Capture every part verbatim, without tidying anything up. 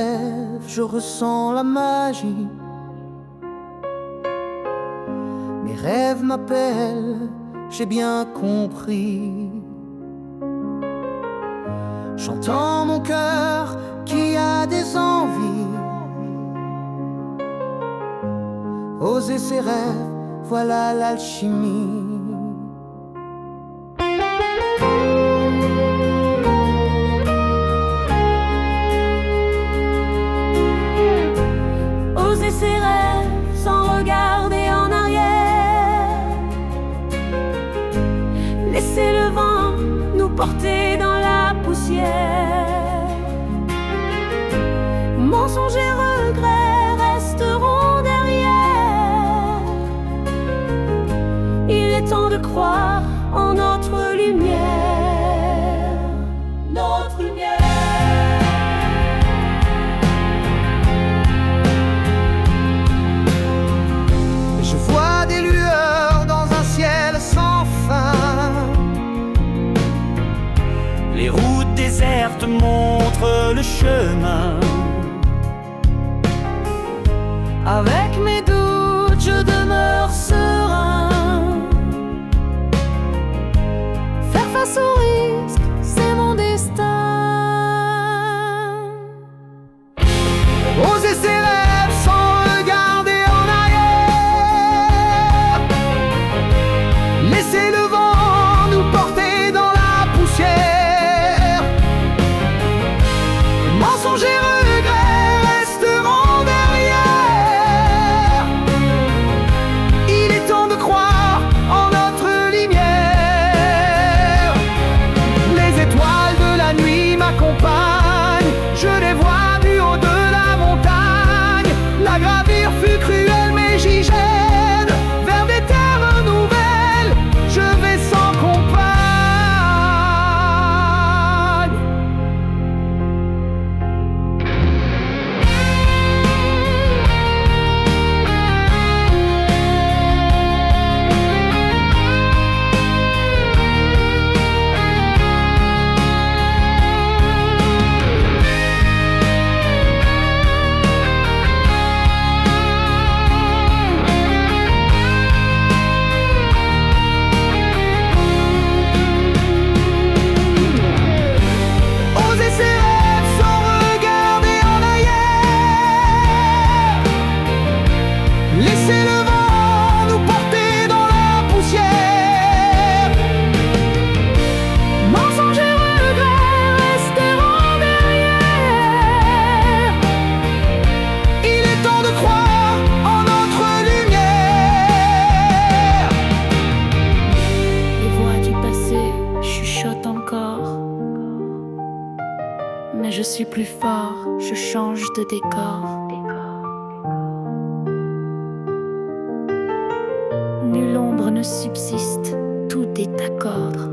rêves, je ressens la magie. Mes rêves m'appellent, j'ai bien compris. J'entends mon cœur qui a des envies. Oser ses rêves, voilà l'alchimie. Oser ses rêves sans regarder en arrière. Laisser le vent nous porter dans la poussière. Mensonges et regrets resteront derrière. Il est temps de croire en notre lumière. Notre lumière. Je vois des lueurs dans un ciel sans fin. Les routes désertes montrent le chemin. Avec mes doutes, je demeure serein. Faire face au risque, c'est mon destin. Oser ses rêves sans regarder en arrière. Laisser le vent nous porter dans la poussière. Mensonges et regrets resteront derrière. Il est temps de croire en notre lumière. Les étoiles de la nuit m'accompagnent. Je les vois du haut de la montagne. La gravir fut cruelle mais j'y jette. Vers des terres nouvelles, je vais sans compagne. Oser ses rêves sans regarder en arrière. Laisser le vent nous porter dans la poussière. Mensonges et regrets resteront derrière. Il est temps de croire en notre lumière. Les voix du passé chuchotent encore. Mais je suis plus fort, je change de décor. Nulle ombre ne subsiste, tout est à cordre.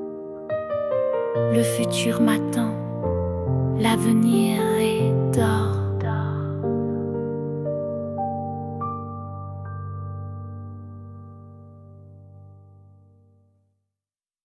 Le futur m'attend, l'avenir est d'or.